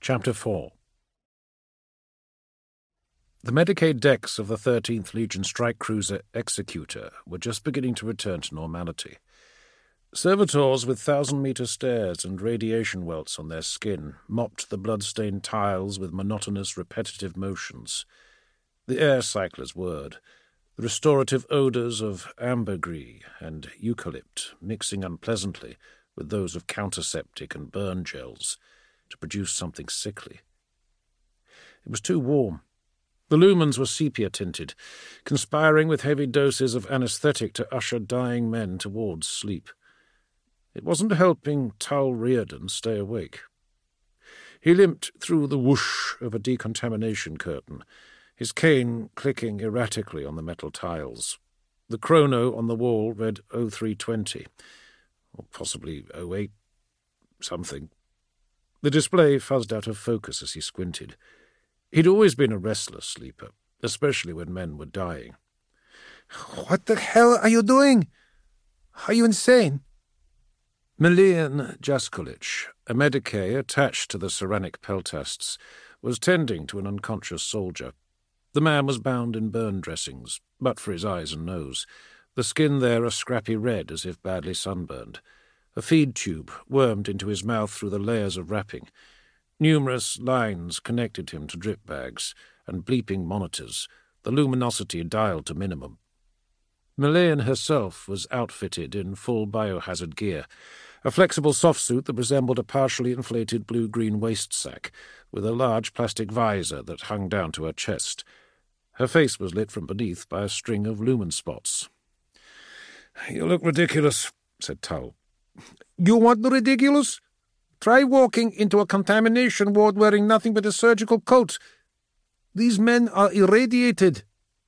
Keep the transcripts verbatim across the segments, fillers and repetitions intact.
Chapter four. The Medicaid decks of the thirteenth Legion strike cruiser Executor were just beginning to return to normality. Servitors with thousand-metre stares and radiation welts on their skin mopped the blood-stained tiles with monotonous, repetitive motions. The air cyclers whirred, the restorative odours of ambergris and eucalypt mixing unpleasantly with those of counterseptic and burn gels to produce something sickly. It was too warm. The lumens were sepia-tinted, conspiring with heavy doses of anaesthetic to usher dying men towards sleep. It wasn't helping Tull Reardon stay awake. He limped through the whoosh of a decontamination curtain, his cane clicking erratically on the metal tiles. The chrono on the wall read oh three twenty, or possibly oh eight something. The display fuzzed out of focus as he squinted. He'd always been a restless sleeper, especially when men were dying. "What the hell are you doing? Are you insane?" Milian Jaskulich, a Medicae attached to the Saranic Peltasts, was tending to an unconscious soldier. The man was bound in burn dressings, but for his eyes and nose, the skin there a scrappy red as if badly sunburned. A feed tube wormed into his mouth through the layers of wrapping. Numerous lines connected him to drip bags and bleeping monitors, the luminosity dialed to minimum. Milian herself was outfitted in full biohazard gear, a flexible soft-suit that resembled a partially inflated blue-green waist sack, with a large plastic visor that hung down to her chest. Her face was lit from beneath by a string of lumen spots. "You look ridiculous," said Tull. "You want the ridiculous? Try walking into a contamination ward wearing nothing but a surgical coat. These men are irradiated."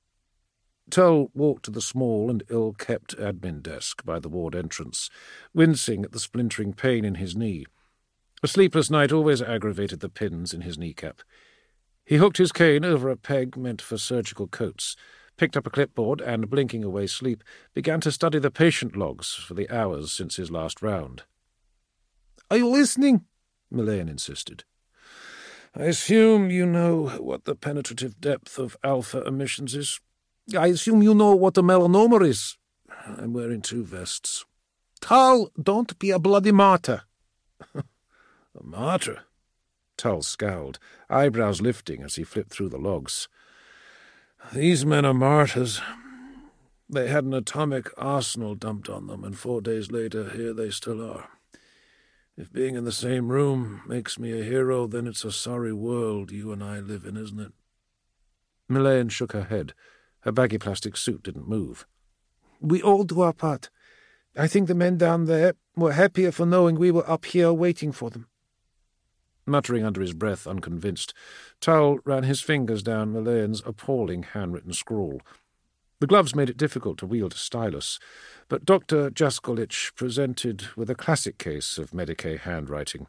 Tull walked to the small and ill-kept admin desk by the ward entrance, wincing at the splintering pain in his knee. A sleepless night always aggravated the pins in his kneecap. He hooked his cane over a peg meant for surgical coats, picked up a clipboard and, blinking away sleep, began to study the patient logs for the hours since his last round. "Are you listening?" Milian insisted. "I assume you know what the penetrative depth of alpha emissions is?" "I assume you know what a melanoma is." "I'm wearing two vests." "Tull, don't be a bloody martyr." "A martyr?" Tull scowled, eyebrows lifting as he flipped through the logs. "These men are martyrs. They had an atomic arsenal dumped on them, and four days later here they still are. If being in the same room makes me a hero, then it's a sorry world you and I live in, isn't it?" Milian shook her head. Her baggy plastic suit didn't move. "We all do our part. I think the men down there were happier for knowing we were up here waiting for them." Muttering under his breath, unconvinced, Tull ran his fingers down Milian's appalling handwritten scrawl. The gloves made it difficult to wield a stylus, but Doctor Jaskulich presented with a classic case of Medicae handwriting.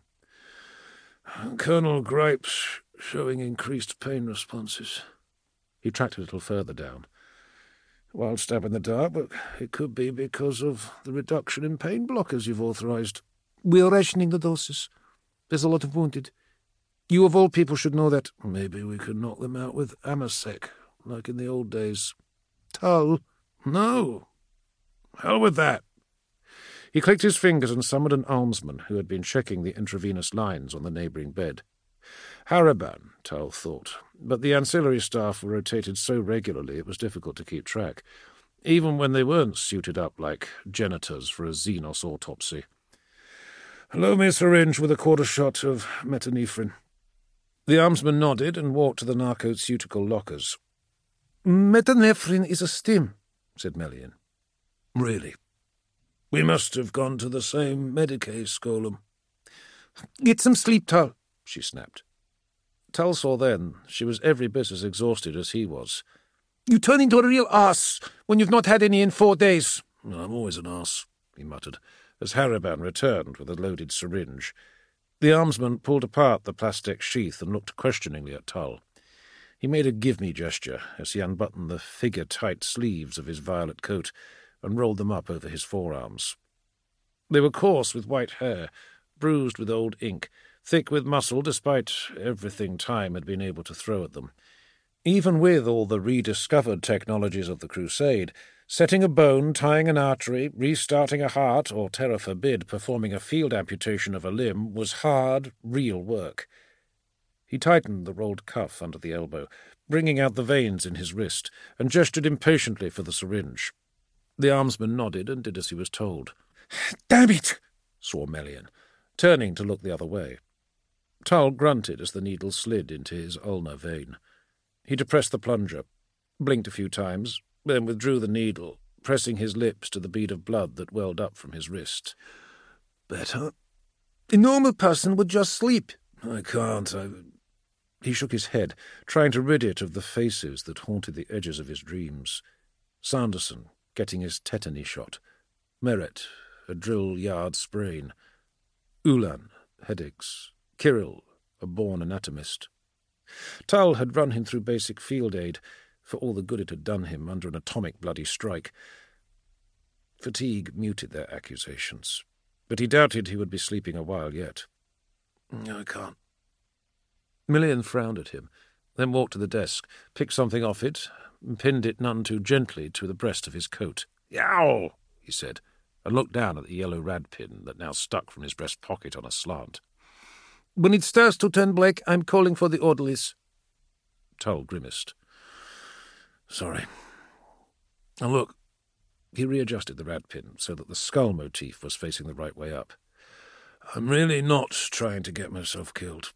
"Colonel Gripes showing increased pain responses." He tracked a little further down. "Wild stab in the dark, but it could be because of the reduction in pain blockers you've authorized." "We're rationing the doses. There's a lot of wounded. You of all people should know that." "Maybe we could knock them out with Amasec, like in the old days." "Tull." "No. Hell with that." He clicked his fingers and summoned an almsman who had been checking the intravenous lines on the neighbouring bed. Haraban, Tull thought, but the ancillary staff were rotated so regularly it was difficult to keep track, even when they weren't suited up like janitors for a Xenos autopsy. "Loan me a syringe with a quarter shot of metanephrine." The almsman nodded and walked to the narcoceutical lockers. "Metanephrine is a stim," said Milian. "Really? We must have gone to the same Medicae Scolum." "Get some sleep, Tull," she snapped. Tull saw then she was every bit as exhausted as he was. "You turn into a real arse when you've not had any in four days." "I'm always an arse," he muttered, as Haraban returned with a loaded syringe. The almsman pulled apart the plastic sheath and looked questioningly at Tull. He made a give-me gesture as he unbuttoned the figure-tight sleeves of his violet coat and rolled them up over his forearms. They were coarse with white hair, bruised with old ink, thick with muscle despite everything time had been able to throw at them. Even with all the rediscovered technologies of the Crusade, setting a bone, tying an artery, restarting a heart, or, terror forbid, performing a field amputation of a limb was hard, real work. He tightened the rolled cuff under the elbow, bringing out the veins in his wrist, and gestured impatiently for the syringe. The armsman nodded and did as he was told. "Damn it!" swore Melian, turning to look the other way. Tull grunted as the needle slid into his ulnar vein. He depressed the plunger, blinked a few times, then withdrew the needle, pressing his lips to the bead of blood that welled up from his wrist. "Better? A normal person would just sleep." "I can't. I—" He shook his head, trying to rid it of the faces that haunted the edges of his dreams. Sanderson getting his tetany shot. Meret, a drill yard sprain. Ulan, headaches. Kirill, a born anatomist. Tull had run him through basic field aid, for all the good it had done him under an atomic bloody strike. Fatigue muted their accusations, but he doubted he would be sleeping a while yet. "I can't." Melian frowned at him, then walked to the desk, picked something off it, and pinned it none too gently to the breast of his coat. "Yow!" he said, and looked down at the yellow rad pin that now stuck from his breast pocket on a slant. "When it starts to turn black, I'm calling for the orderlies." Tull grimaced. "Sorry. Now look." He readjusted the rad pin so that the skull motif was facing the right way up. "I'm really not trying to get myself killed."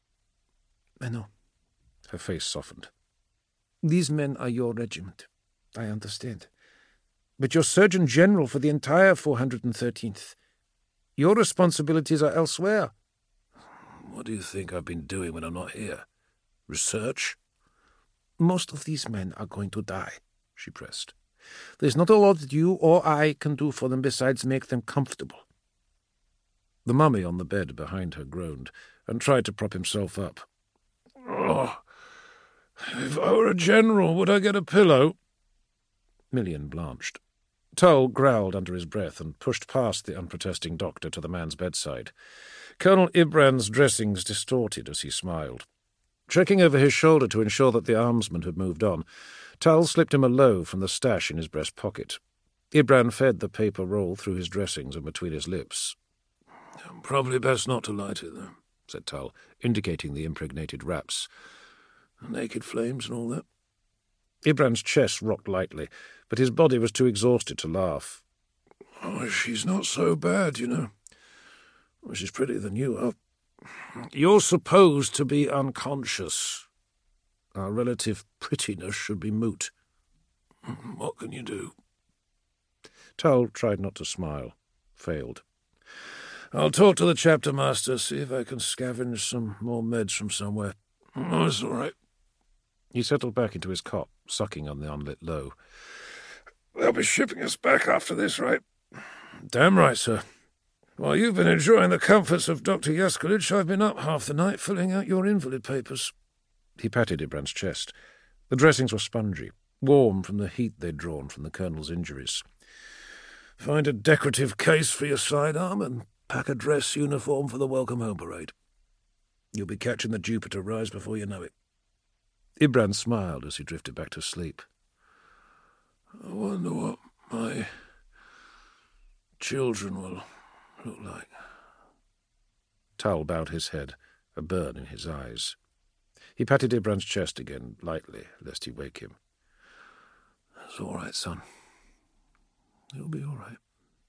"I know." Her face softened. "These men are your regiment. I understand. But you're Surgeon General for the entire four hundred thirteenth. Your responsibilities are elsewhere." "What do you think I've been doing when I'm not here? Research?" "Most of these men are going to die," she pressed. "There's not a lot that you or I can do for them besides make them comfortable." The mummy on the bed behind her groaned and tried to prop himself up. "Oh, if I were a general, would I get a pillow?" Melian blanched. Tull growled under his breath and pushed past the unprotesting doctor to the man's bedside. Colonel Ibran's dressings distorted as he smiled. Checking over his shoulder to ensure that the armsman had moved on, Tull slipped him a loaf from the stash in his breast pocket. Ibran fed the paper roll through his dressings and between his lips. "Probably best not to light it, though," said Tull, indicating the impregnated wraps. "Naked flames and all that." Ibran's chest rocked lightly, but his body was too exhausted to laugh. "Oh, she's not so bad, you know. Well, she's prettier than you are. You're supposed to be unconscious. Our relative prettiness should be moot. What can you do?" Tull tried not to smile. Failed. "I'll talk to the chapter master, see if I can scavenge some more meds from somewhere." "Oh, it's all right." He settled back into his cot, sucking on the unlit low. "They'll be shipping us back after this, right?" "Damn right, sir. While you've been enjoying the comforts of Doctor Yaskevich, I've been up half the night filling out your invalid papers." He patted Ibran's chest. The dressings were spongy, warm from the heat they'd drawn from the colonel's injuries. "Find a decorative case for your sidearm and pack a dress uniform for the Welcome Home Parade. You'll be catching the Jupiter rise before you know it." Ibran smiled as he drifted back to sleep. "I wonder what my children will look like." Tull bowed his head, a burn in his eyes. He patted Ibran's chest again, lightly, lest he wake him. "It's all right, son. It'll be all right."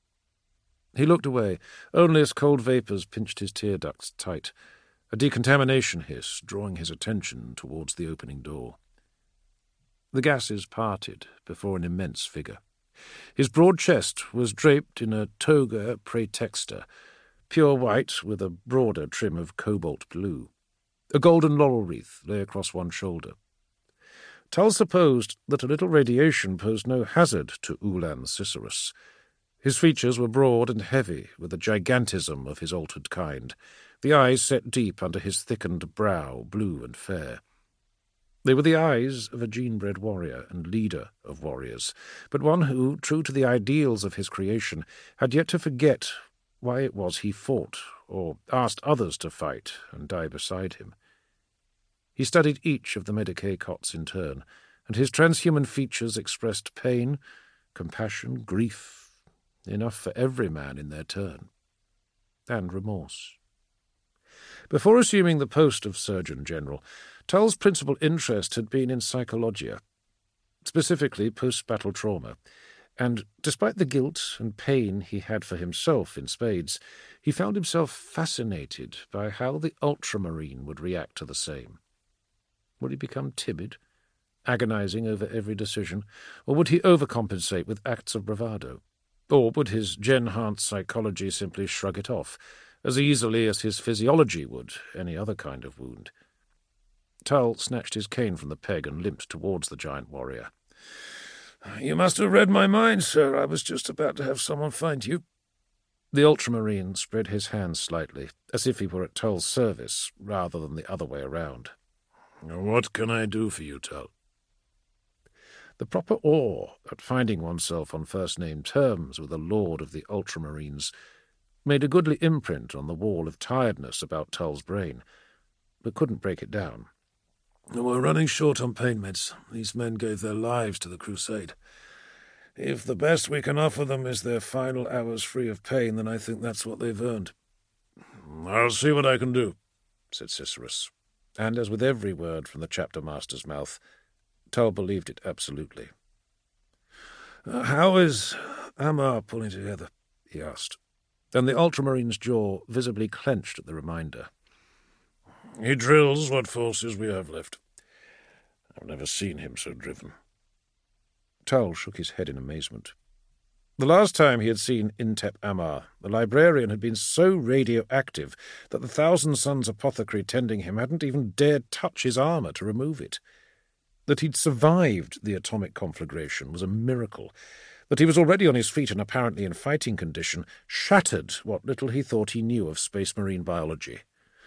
He looked away, only as cold vapours pinched his tear ducts tight, a decontamination hiss drawing his attention towards the opening door. The gases parted before an immense figure. His broad chest was draped in a toga praetexta, pure white with a broader trim of cobalt blue. A golden laurel wreath lay across one shoulder. Tull supposed that a little radiation posed no hazard to Ulan Cicerus. His features were broad and heavy, with the gigantism of his altered kind, the eyes set deep under his thickened brow, blue and fair. They were the eyes of a gene-bred warrior and leader of warriors, but one who, true to the ideals of his creation, had yet to forget why it was he fought, or asked others to fight and die beside him. He studied each of the Medicae cots in turn, and his transhuman features expressed pain, compassion, grief, enough for every man in their turn, and remorse. Before assuming the post of Surgeon General, Tull's principal interest had been in psychologia, specifically post-battle trauma, and despite the guilt and pain he had for himself in spades, he found himself fascinated by how the ultramarine would react to the same. Would he become timid, agonizing over every decision, or would he overcompensate with acts of bravado? Or would his Gen-Hance psychology simply shrug it off, as easily as his physiology would any other kind of wound? Tull snatched his cane from the peg and limped towards the giant warrior. "You must have read my mind, sir. I was just about to have someone find you." The ultramarine spread his hands slightly, as if he were at Tull's service, rather than the other way around. "What can I do for you, Tull?" The proper awe at finding oneself on first-name terms with a lord of the ultramarines made a goodly imprint on the wall of tiredness about Tull's brain, but couldn't break it down. "We're running short on pain meds. These men gave their lives to the crusade. If the best we can offer them is their final hours free of pain, then I think that's what they've earned." "I'll see what I can do," said Cicerus, and as with every word from the chapter-master's mouth, Tull believed it absolutely. Uh, "How is Ammar pulling together?" he asked, and the ultramarine's jaw visibly clenched at the reminder. "He drills what forces we have left. I've never seen him so driven." Tull shook his head in amazement. The last time he had seen Intep Ammar, the librarian had been so radioactive that the Thousand Sons apothecary tending him hadn't even dared touch his armour to remove it. That he'd survived the atomic conflagration was a miracle. That he was already on his feet and apparently in fighting condition shattered what little he thought he knew of space marine biology.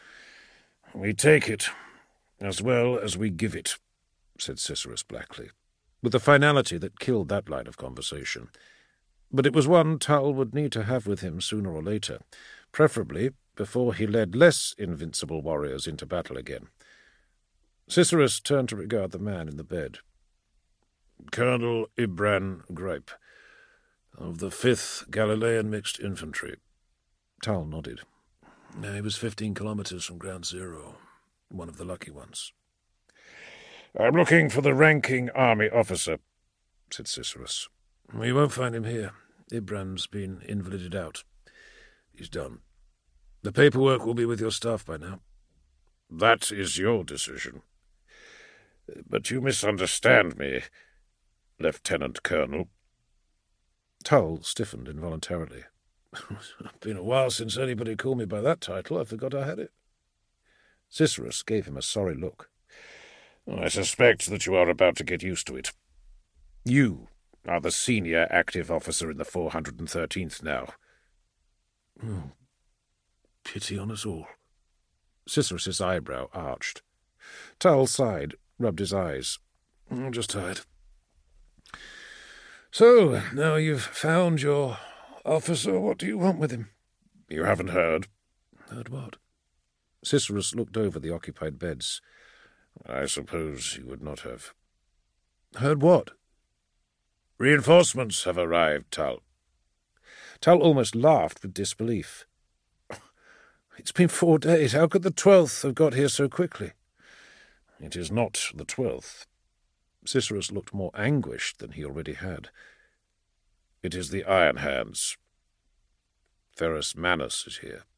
"We take it, as well as we give it," said Cicerus blackly, with a finality that killed that line of conversation. But it was one Tull would need to have with him sooner or later, preferably before he led less invincible warriors into battle again. Cicerus turned to regard the man in the bed. "Colonel Ibran Gripe, of the fifth Galilean Mixed Infantry." Tull nodded. He was fifteen kilometres from Ground Zero, one of the lucky ones. "I'm looking for the ranking army officer," said Cicerus. "We won't find him here. Ibran's been invalided out. He's done. The paperwork will be with your staff by now." "That is your decision. But you misunderstand me, Lieutenant Colonel." Tull stiffened involuntarily. "It's been a while since anybody called me by that title. I forgot I had it." Cicerus gave him a sorry look. "I suspect that you are about to get used to it. You are the senior active officer in the four hundred thirteenth now." Oh, pity on us all. Cicerus's eyebrow arched. Tull sighed, rubbed his eyes. "I'm just tired. So, now you've found your officer, what do you want with him?" "You haven't heard." "Heard what?" Cicerus looked over the occupied beds. "I suppose you would not have." "Heard what?" "Reinforcements have arrived, Tull." Tull almost laughed with disbelief. "It's been four days. How could the twelfth have got here so quickly?" "It is not the twelfth." Cicerus looked more anguished than he already had. "It is the Iron Hands. Ferrus Manus is here."